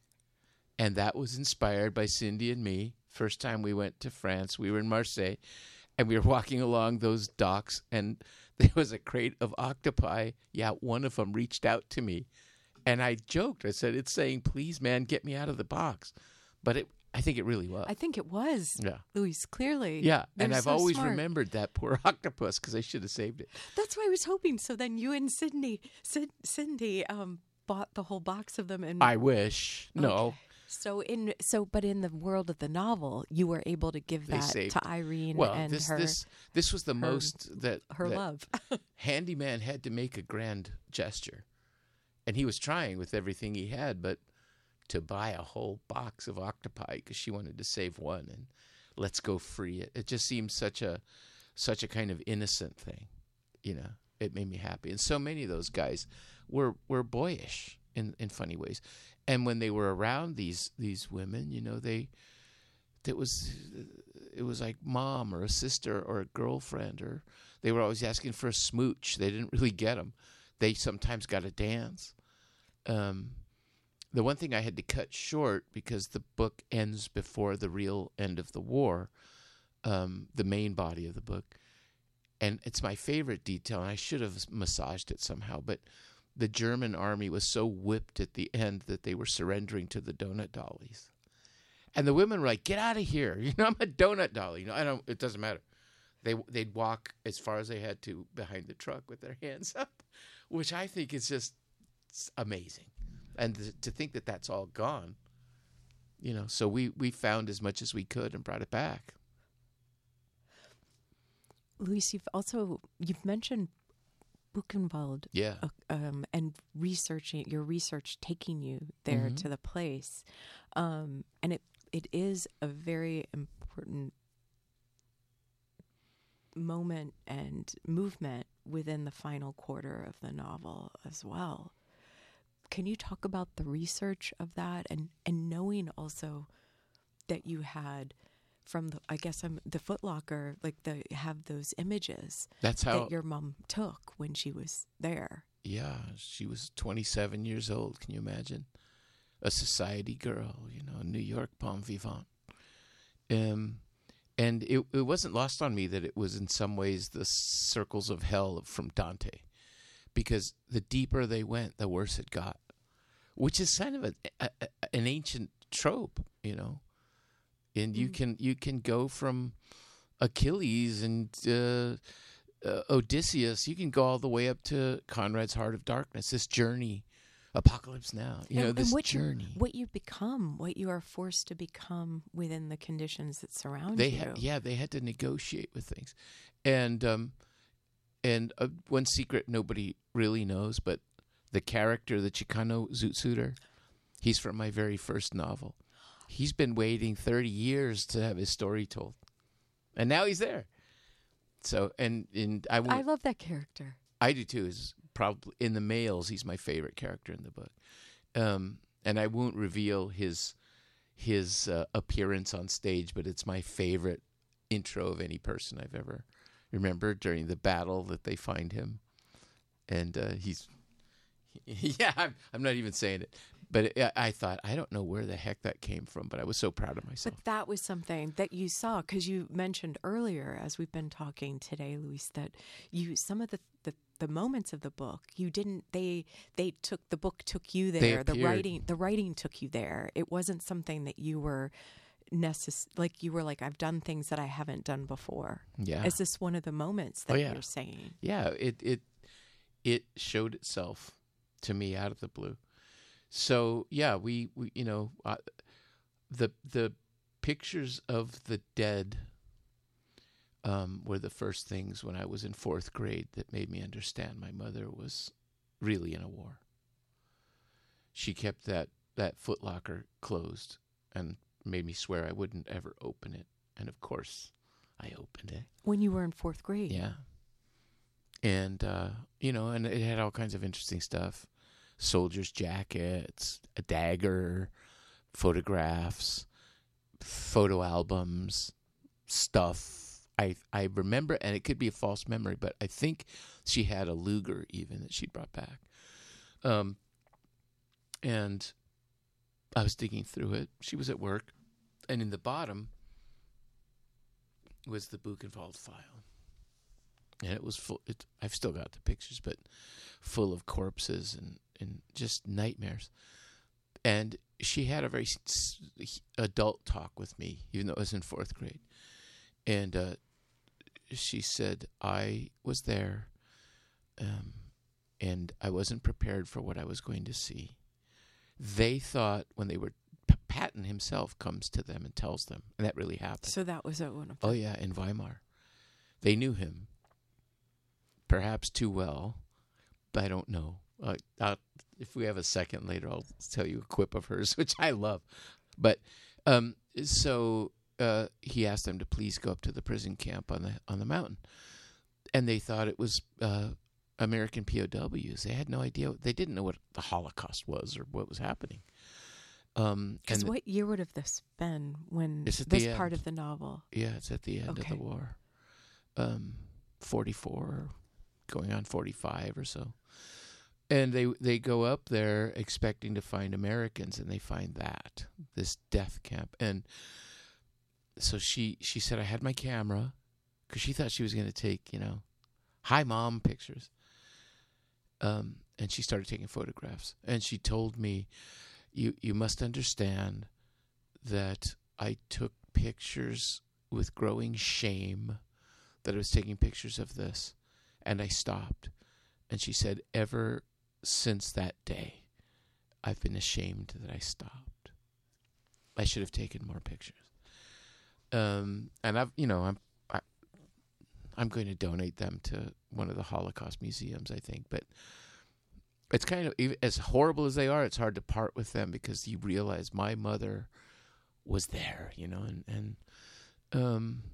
And that was inspired by Cindy and me. First time we went to France, we were in Marseille, and we were walking along those docks, and there was a crate of octopi. Yeah, one of them reached out to me, and I joked. I said, "It's saying, please, man, get me out of the box." But it, I think it really was.
I think it was.
Yeah.
Luis, clearly.
Yeah,
They're
and I've
so
always
smart.
remembered that poor octopus because I should have saved it.
That's what I was hoping. So then you and Cindy, Cid, Cindy, um, bought the whole box of them, and
I wish. No.
Okay. So in so, but in the world of the novel, you were able to give
They
that
saved
to
it.
Irene
Well,
and
this
her
this this was the most that
her
that
love.
Handyman had to make a grand gesture, and he was trying with everything he had, but to buy a whole box of octopi because she wanted to save one and let's go free it. It just seemed such a such a kind of innocent thing, you know. It made me happy, and so many of those guys were were boyish in in funny ways. And when they were around these these women, you know, they it was it was like mom or a sister or a girlfriend, or they were always asking for a smooch. They didn't really get them. they sometimes got to dance. Um, the one thing I had to cut short, because the book ends before the real end of the war, um, the main body of the book, and it's my favorite detail, and I should have massaged it somehow, but the German army was so whipped at the end that they were surrendering to the donut dollies. And the women were like, get out of here. You know, I'm a donut dolly. You know, I don't, it doesn't matter. They, they'd walk as far as they had to behind the truck with their hands up, which I think is just amazing. And th- to think that that's all gone, you know, so we, we found as much as we could and brought it back.
Luis, you've also, you've mentioned Buchenwald.
Yeah.
Uh, um, and researching, your research taking you there
Mm-hmm.
to the place. Um, and it, it is a very important moment and movement within the final quarter of the novel as well. Can you talk about the research of that, and, and knowing also that you had from the, I guess I'm the Foot Locker, like the have those images
That's how
that your mom took when she was there.
Yeah, she was twenty-seven years old. Can you imagine? A society girl, you know, New York bon vivant. Um, and it it wasn't lost on me that it was in some ways the circles of hell from Dante, because the deeper they went, the worse it got, which is kind of a, a, a, an ancient trope, you know. And you mm. can you can go from Achilles and uh, uh, Odysseus, you can go all the way up to Conrad's Heart of Darkness. This journey, Apocalypse Now, you
and,
know, this
and what
journey.
You, what you become, what you are forced to become within the conditions that surround
they
you.
Ha- yeah, they had to negotiate with things, and um, and uh, one secret nobody really knows, but the character, the Chikano Zutsuder, he's from my very first novel. He's been waiting thirty years to have his story told, and now he's there. So, and and I
I love that character.
I do too. Is probably in the males, he's my favorite character in the book, um, and I won't reveal his his uh, appearance on stage, but it's my favorite intro of any person I've ever remembered during the battle that they find him, and uh, he's yeah. I'm, I'm not even saying it. But it, I thought, I don't know where the heck that came from, but I was so proud of myself.
But that was something that you saw, because you mentioned earlier, as we've been talking today, Luis, that you some of the, the, the moments of the book, you didn't. They they took the book took you there. The writing the writing took you there. It wasn't something that you were necess- like you were like, I've done things that I haven't done before.
Yeah.
Is this one of the moments that
oh, yeah.
you're saying?
Yeah. It it it showed itself to me out of the blue. So yeah, we, we you know uh, the the pictures of the dead um, were the first things when I was in fourth grade that made me understand my mother was really in a war. She kept that that Foot Locker closed and made me swear I wouldn't ever open it, and of course, I opened it
when you were in fourth grade.
Yeah, and uh, you know, and it had all kinds of interesting stuff. Soldiers' jackets, a dagger, photographs, photo albums, stuff. I I remember, and it could be a false memory, but I think she had a Luger even that she'd brought back. Um, and I was digging through it. She was at work, and in the bottom was the Buchenwald file. And it was full. It, I've still got the pictures, but full of corpses and, and just nightmares. And she had a very s- adult talk with me, even though I was in fourth grade. And uh, she said, I was there, um, and I wasn't prepared for what I was going to see. They thought when they were, P- Patton himself comes to them and tells them, and that really happened.
So that was at one of them.
Oh, yeah, in Weimar. They knew him. Perhaps too well, but I don't know. Uh, I'll, if we have a second later, I'll tell you a quip of hers, which I love. But um, so uh, he asked them to please go up to the prison camp on the on the mountain, and they thought it was uh, American P O Ws. They had no idea. They didn't know what the Holocaust was or what was happening. Um,
Because what year would have this been when
It's at
this
the
part
end.
of the novel?
Yeah, it's at the end
Okay.
of the war. Um, forty-four, going on forty-five or so. And they they go up there expecting to find Americans, and they find that, this death camp. And so she, she said, I had my camera, because she thought she was going to take, you know, hi, Mom pictures. Um, and she started taking photographs. And she told me, you you must understand that I took pictures with growing shame that I was taking pictures of this, and I stopped. And she said, ever since that day, I've been ashamed that I stopped. I should have taken more pictures. Um, and I've, you know, I'm, I, I'm going to donate them to one of the Holocaust museums, I think. But it's kind of, even as horrible as they are, it's hard to part with them, because you realize my mother was there, you know, and, and um,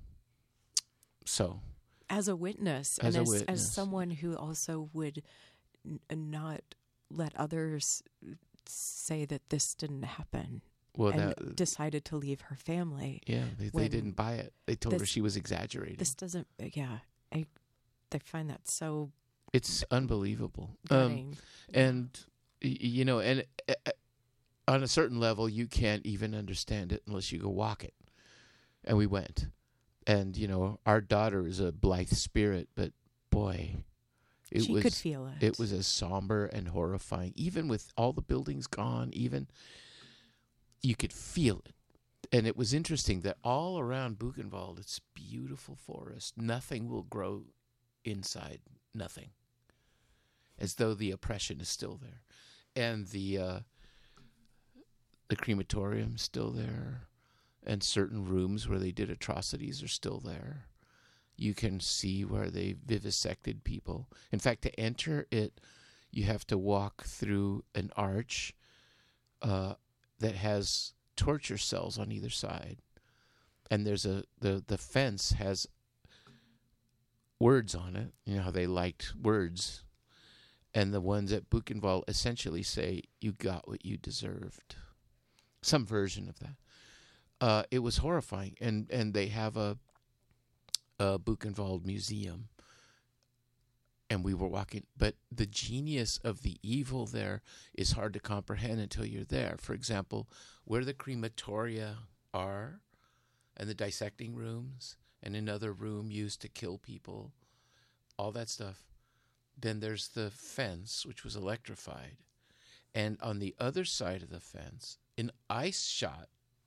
so.
As a witness,
as
and
a
as,
witness.
as someone who also would n- not let others say that this didn't happen,
Well,
and
that,
decided to leave her family.
yeah, they, they
when
didn't buy it. They told her
this-
she was exaggerating.
This doesn't, yeah, I, I find that so
It's unbelievable.
gutting.
Um, and, y- you know, and uh, uh, on a certain level, you can't even understand it unless you go walk it. And we went. And, you know, our daughter is a blithe spirit, but boy, it
she
was
could feel it.
it was as somber and horrifying. Even with all the buildings gone, even you could feel it. And it was interesting that all around Buchenwald, it's beautiful forest. Nothing will grow inside. Nothing. As though the oppression is still there. And the uh, the crematorium is still there. And certain rooms where they did atrocities are still there. You can see where they vivisected people. In fact, to enter it, you have to walk through an arch uh, that has torture cells on either side. And there's a the, the fence has words on it. You know how they liked words. And the ones at Buchenwald essentially say, you got what you deserved. Some version of that. Uh, it was horrifying, and, and they have a, a Buchenwald museum, and we were walking. But the genius of the evil there is hard to comprehend until you're there. For example, where the crematoria are, and the dissecting rooms, and another room used to kill people, all that stuff. Then there's the fence, which was electrified, and on the other side of the fence, an ice shot,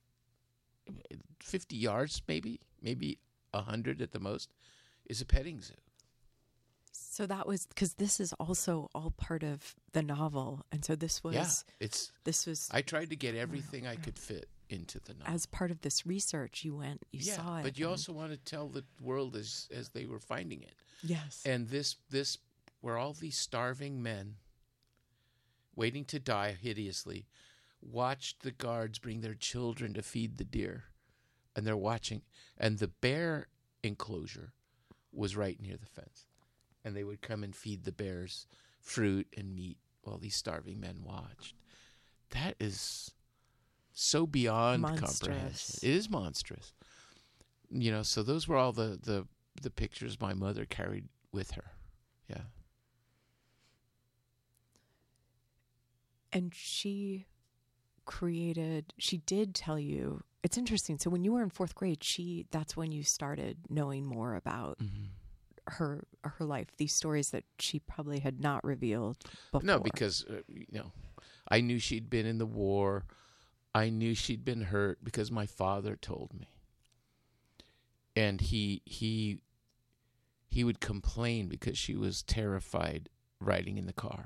fifty yards, maybe, maybe one hundred at the most, is a petting zoo.
So that was, because this is also all part of the novel. And so this was,
Yeah, it's.
this was,
I tried to get everything I could fit into the novel.
as part of this research, you went, you
yeah,
saw it.
but you
and-
also want to tell the world as as they were finding it.
Yes.
And this this where all these starving men, waiting to die hideously, watched the guards bring their children to feed the deer. And they're watching. And the bear enclosure was right near the fence. And they would come and feed the bears fruit and meat while these starving men watched. That is so beyond
Monstrous.
comprehension. It is monstrous. You know, so those were all the, the, the pictures my mother carried with her. Yeah.
And she created, she did tell you, it's interesting. So when you were in fourth grade, she, that's when you started knowing more about
Mm-hmm.
her, her life, these stories that she probably had not revealed before.
No, because, uh, you know, I knew she'd been in the war. I knew she'd been hurt because my father told me. And he he he would complain because she was terrified riding in the car.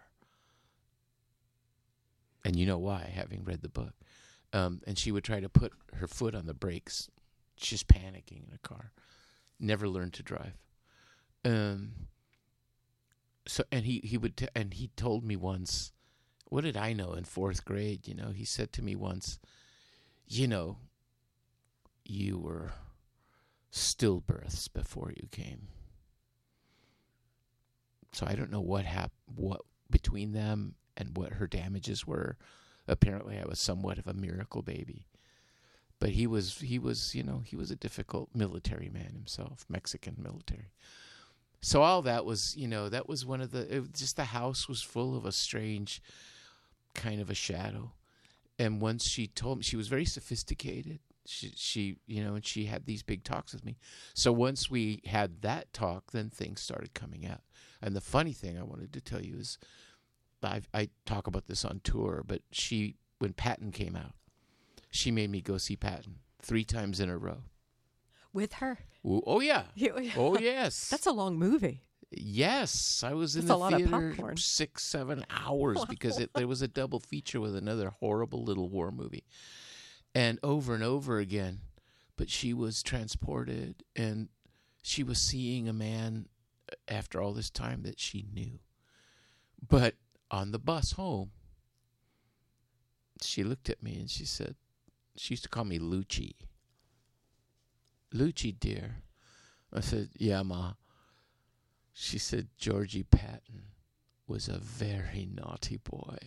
And you know why, having read the book. Um, and she would try to put her foot on the brakes, just panicking in a car. Never learned to drive. Um. So and he he would t- and he told me once, what did I know in fourth grade? You know, he said to me once, you know, you were stillbirths before you came. So I don't know what hap- what between them and what her damages were. Apparently, I was somewhat of a miracle baby. But he was he was you know he was a difficult military man himself, Mexican military. So all that was, you know, that was one of the, it, just the house was full of a strange kind of a shadow. And once she told me, she was very sophisticated. She, she, you know, and she had these big talks with me. So once we had that talk, then things started coming out. And the funny thing I wanted to tell you is, I I talk about this on tour, but she, when Patton came out, she made me go see Patton three times in a row.
With her?
Ooh, oh, yeah. Oh, yes.
That's a long movie.
Yes. I was in
That's a
the
lot of
theater
popcorn.
six, seven hours because it, there was a double feature with another horrible little war movie. And over and over again. But she was transported, and she was seeing a man after all this time that she knew. But on the bus home, she looked at me and she said, she used to call me Lucci. Lucci, dear. I said, yeah, Ma. She said, Georgie Patton was a very naughty boy.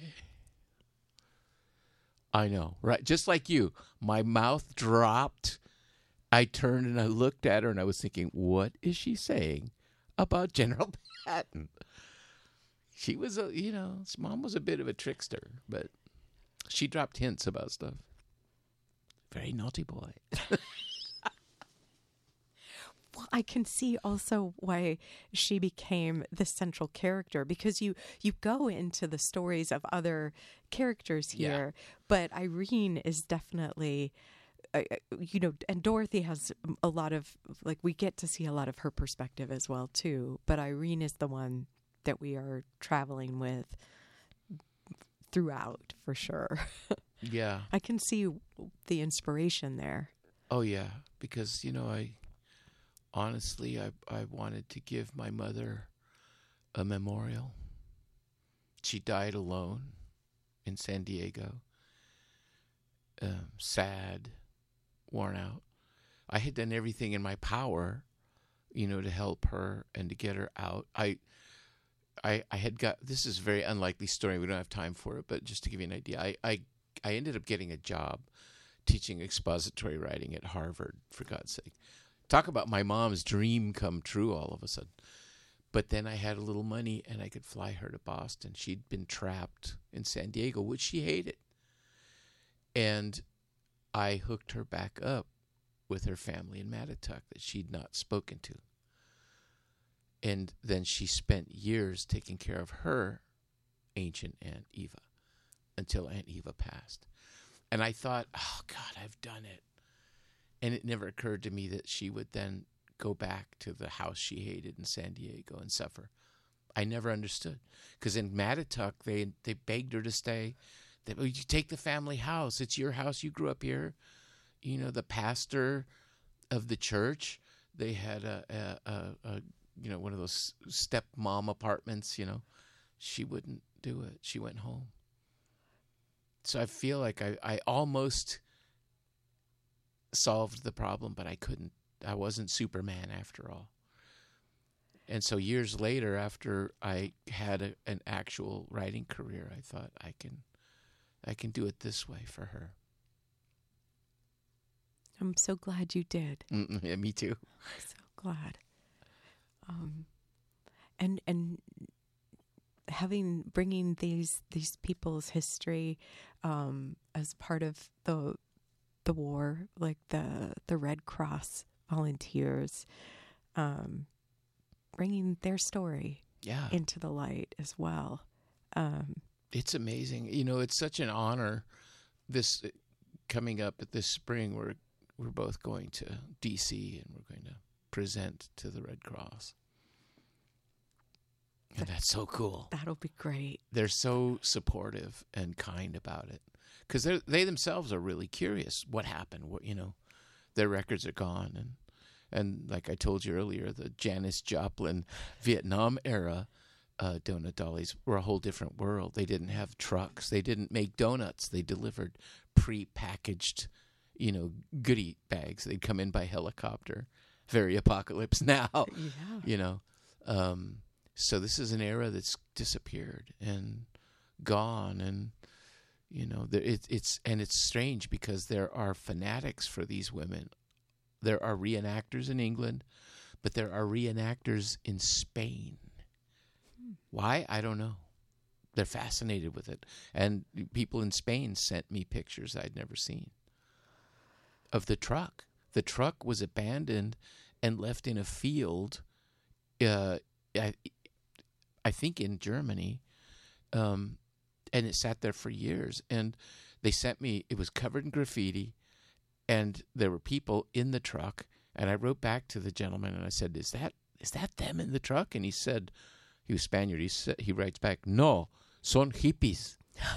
I know, right? Just like you. My mouth dropped. I turned and I looked at her and I was thinking, what is she saying about General Patton? She was a, you know, his mom was a bit of a trickster, but she dropped hints about stuff. Very naughty boy.
Well, I can see also why she became the central character, because you, you go into the stories of other characters here, yeah. But Irene is definitely, uh, you know, and Dorothy has a lot of, like, we get to see a lot of her perspective as well, too. But Irene is the one that we are traveling with throughout, for sure.
Yeah.
I can see the inspiration there.
Oh, yeah, because, you know, I... Honestly, I I wanted to give my mother a memorial. She died alone in San Diego, um, sad, worn out. I had done everything in my power, you know, to help her and to get her out. I, I, I had got, this is a very unlikely story. We don't have time for it, but just to give you an idea, I, I, I ended up getting a job teaching expository writing at Harvard, for God's sake. Talk about my mom's dream come true all of a sudden. But then I had a little money and I could fly her to Boston. She'd been trapped in San Diego, which she hated. And I hooked her back up with her family in Mattituck that she'd not spoken to. And then she spent years taking care of her ancient Aunt Eva until Aunt Eva passed. And I thought, oh, God, I've done it. And it never occurred to me that she would then go back to the house she hated in San Diego and suffer. I never understood. Because in Mattituck, they they begged her to stay. They, well, you take the family house. It's your house. You grew up here. You know, the pastor of the church, they had a, a, a, a you know, one of those stepmom apartments, you know. She wouldn't do it. She went home. So I feel like I, I almost solved the problem, but I couldn't. I wasn't Superman after all. And so years later, after I had a, an actual writing career, I thought I can, I can do it this way for her.
I'm so glad you did.
Mm-mm, yeah, me too.
I'm so glad. Um, and and having bringing these these people's history um, as part of the the war, like the the Red Cross volunteers, um, bringing their story
yeah.
into the light as well. Um,
it's amazing. You know, it's such an honor. This coming up at this spring, we're we're both going to D C and we're going to present to the Red Cross. And that's so cool.
That'll be great.
They're so supportive and kind about it. Because they themselves are really curious what happened. What, you know, their records are gone. And, and like I told you earlier, the Janis Joplin Vietnam era uh, donut dollies were a whole different world. They didn't have trucks. They didn't make donuts. They delivered pre-packaged, you know, goodie bags. They'd come in by helicopter. Very apocalypse now,
yeah.
You know. Um, so this is an era that's disappeared and gone, and you know, there, it, it's and it's strange because there are fanatics for these women. There are reenactors in England, but there are reenactors in Spain. Why? I don't know. They're fascinated with it. And people in Spain sent me pictures I'd never seen of the truck. The truck was abandoned and left in a field, uh, I, I think in Germany, um, and it sat there for years. And they sent me, it was covered in graffiti, and there were people in the truck. And I wrote back to the gentleman and I said, is that is that them in the truck? And he said, he was Spaniard, he, said, he writes back, no, son hippies.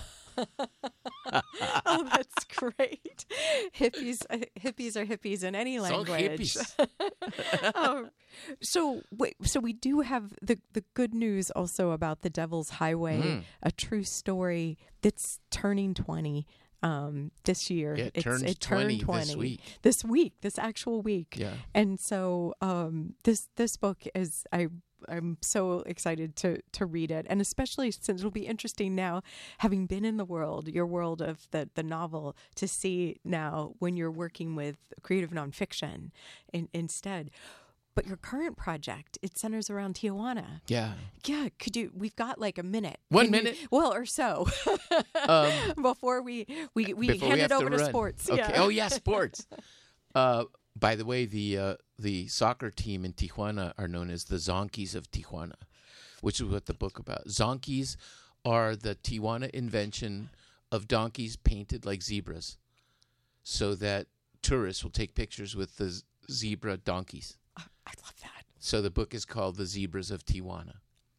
Oh, that's great. Hippies, uh, hippies are hippies in any language.
Son hippies.
um, so, wait, so we do have the the good news also about the Devil's Highway,
Mm.
a true story that's turning twenty um, this year.
Yeah, it
It's-
turns
it turned
twenty this week.
This week, this actual week.
Yeah.
And so um, this this book is I. I'm so excited to to read it, and especially since it'll be interesting now, having been in the world, your world of the the novel, to see now when you're working with creative nonfiction in, instead. But your current project, it centers around Tijuana.
Yeah.
Yeah, could you? We've got like a minute.
One
Can you-
minute?
well, or so.
Um,
Before we we, we
Before
hand
we
it
have
over to,
run.
sports.
Okay.
Yeah.
Oh yeah, sports. uh, by the way, the uh, the soccer team in Tijuana are known as the Zonkies of Tijuana, which is what the book about. Zonkies are the Tijuana invention of donkeys painted like zebras, so that tourists will take pictures with the z- zebra donkeys.
I love that.
So the book is called The Zebras of Tijuana.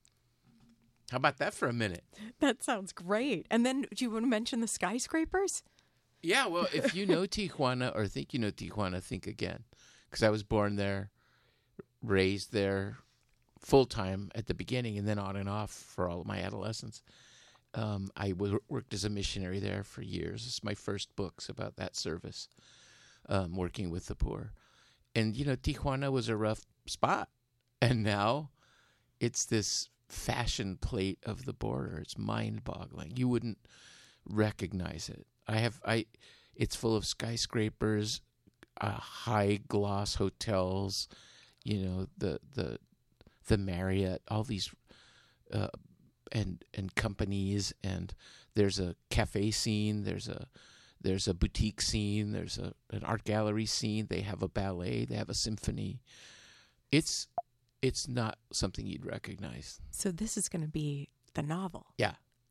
How about that for a minute?
That sounds great. And then, do you want to mention the skyscrapers?
Yeah, well, if you know Tijuana or think you know Tijuana, think again. Because I was born there, raised there full-time at the beginning, and then on and off for all of my adolescence. Um, I w- worked as a missionary there for years. It's my first books about that service, um, working with the poor. And, you know, Tijuana was a rough spot. And now it's this fashion plate of the border. It's mind-boggling. You wouldn't recognize it. I have, I, it's full of skyscrapers, uh, high gloss hotels, you know, the, the, the Marriott, all these, uh, and, and companies. And there's a cafe scene. There's a, there's a boutique scene. There's a, an art gallery scene. They have a ballet. They have a symphony. It's, it's not something you'd recognize.
So this is going to be the novel.
Yeah.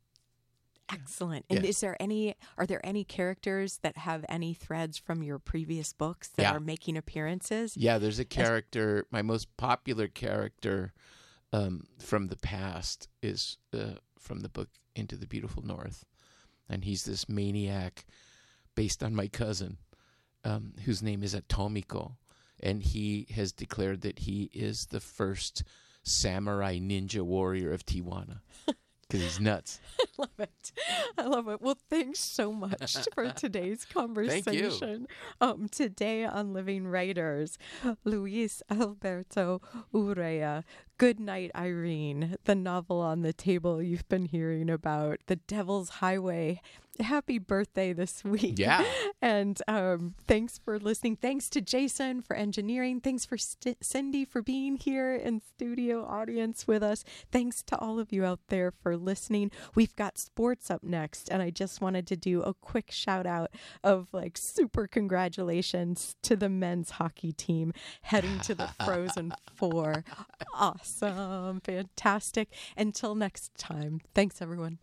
Excellent. And
Yeah.
is there any, are there any characters that have any threads from your previous books that
Yeah.
are making appearances?
Yeah, there's a character, my most popular character um, from the past is uh, from the book Into the Beautiful North. And he's this maniac based on my cousin, um, whose name is Atomiko. And he has declared that he is the first samurai ninja warrior of Tijuana. Because he's nuts.
I love it. I love it. Well, thanks so much for today's conversation. Um, today on Living Writers, Luis Alberto Urrea, Good Night, Irene, the novel on the table you've been hearing about, The Devil's Highway. Happy birthday this week.
Yeah.
And um, thanks for listening. Thanks to Jason for engineering. Thanks for St- Cindy for being here in studio audience with us. Thanks to all of you out there for listening. We've got sports up next. And I just wanted to do a quick shout out of like super congratulations to the men's hockey team heading to the Frozen Four. Awesome. Fantastic. Until next time. Thanks, everyone.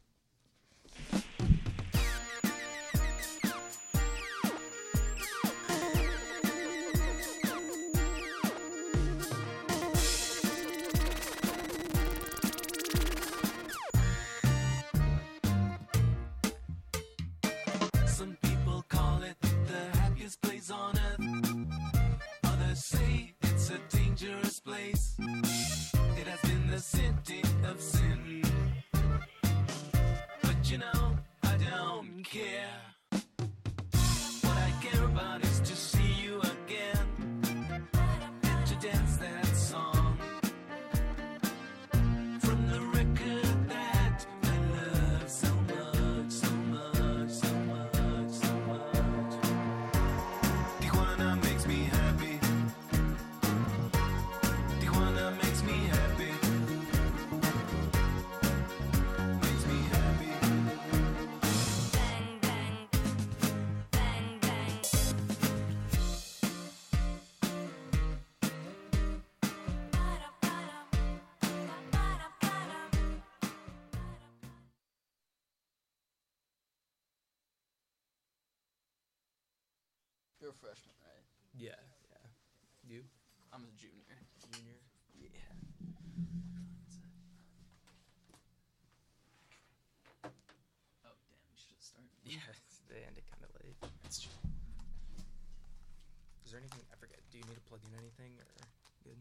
Some people call it the happiest place on earth. Others say it's a dangerous place. It has been the city of sin.
You're a freshman, right?
Yeah, yeah. You?
I'm a junior.
Junior? Yeah.
Oh, damn, we should have started.
Yeah, they ended kind of late.
That's true.
Is there anything, I forget, do you need to plug in anything, or good?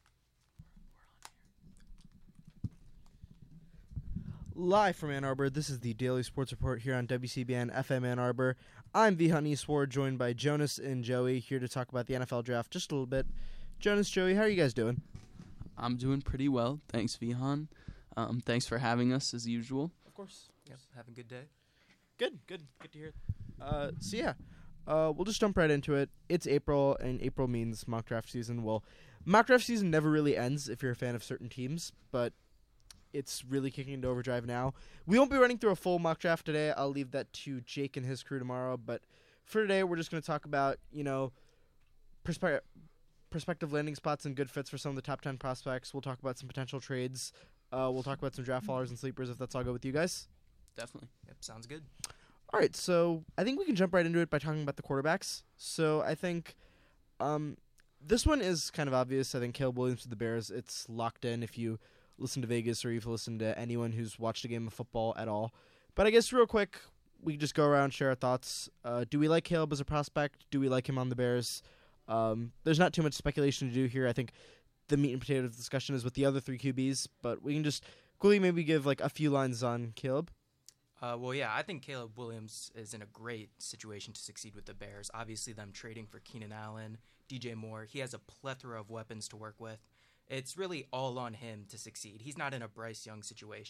Live from Ann Arbor, this is the Daily Sports Report here on W C B N F M Ann Arbor. I'm Vihan Eastward, joined by Jonas and Joey, here to talk about the N F L draft just a little bit. Jonas, Joey, how are you guys doing?
I'm doing pretty well. Thanks, Vihan. Um, thanks for having us, as usual.
Of course.
Yep, having a good day?
Good, good. Good to hear. Uh, so, yeah, uh, we'll just jump right into it. It's April, and April means mock draft season. Well, mock draft season never really ends if you're a fan of certain teams, but it's really kicking into overdrive now. We won't be running through a full mock draft today. I'll leave that to Jake and his crew tomorrow. But for today, we're just going to talk about, you know, perspe- prospective landing spots and good fits for some of the top ten prospects. We'll talk about some potential trades. Uh, we'll talk about some draft followers and sleepers, if that's all good with you guys.
Definitely.
Yep, sounds good.
All right, so I think we can jump right into it by talking about the quarterbacks. So I think um, this one is kind of obvious. I think Caleb Williams with the Bears, it's locked in if you listen to Vegas or you've listened to anyone who's watched a game of football at all. But I guess real quick, we can just go around, share our thoughts. Uh, do we like Caleb as a prospect? Do we like him on the Bears? Um, there's not too much speculation to do here. I think the meat and potatoes discussion is with the other three Q Bs, but we can just quickly maybe give like a few lines on Caleb.
Uh, well, yeah, I think Caleb Williams is in a great situation to succeed with the Bears. Obviously, them trading for Keenan Allen, D J Moore. He has a plethora of weapons to work with. It's really all on him to succeed. He's not in a Bryce Young situation.